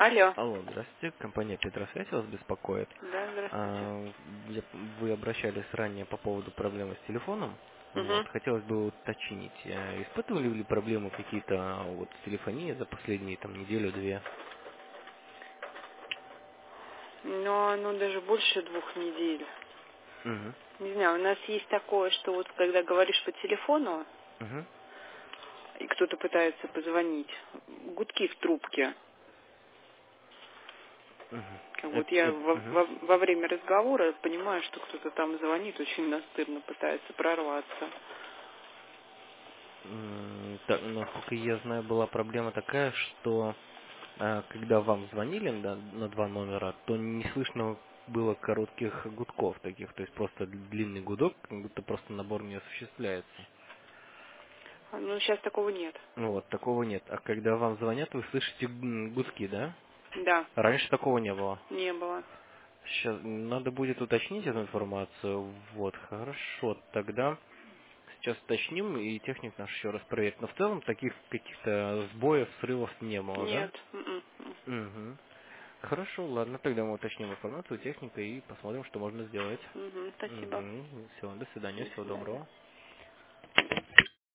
Алло. Алло, здравствуйте, компания Петросвязь вас беспокоит. Да, здравствуйте. А, Вы обращались ранее по поводу проблемы с телефоном. Вот, Угу. хотелось бы уточнить, испытывали ли проблемы какие-то вот с телефонией за последние там неделю-две? Но оно даже больше 2 недель. Угу. Не знаю, у нас есть такое, что вот когда говоришь по телефону, Угу. и кто-то пытается позвонить, гудки в трубке. Как вот я во время разговора понимаю, что кто-то там звонит, очень настырно пытается прорваться. Так, насколько я знаю, была проблема такая, что когда вам звонили на два номера, то не слышно было коротких гудков таких, то есть просто длинный гудок, как будто просто набор не осуществляется. Ну, сейчас такого нет. Ну вот, такого нет. А когда вам звонят, вы слышите гудки, да? Да, Раньше такого не было. не было. Сейчас надо будет уточнить эту информацию. Вот, хорошо, тогда сейчас уточним, и техник наш еще раз проверит. Но в целом таких каких-то сбоев, срывов не было, да? Нет. М-м. Угу. Хорошо, ладно, тогда мы уточним информацию у техника и посмотрим, что можно сделать. Мгм, спасибо. Угу. Все, до свидания, До всего свидания. доброго.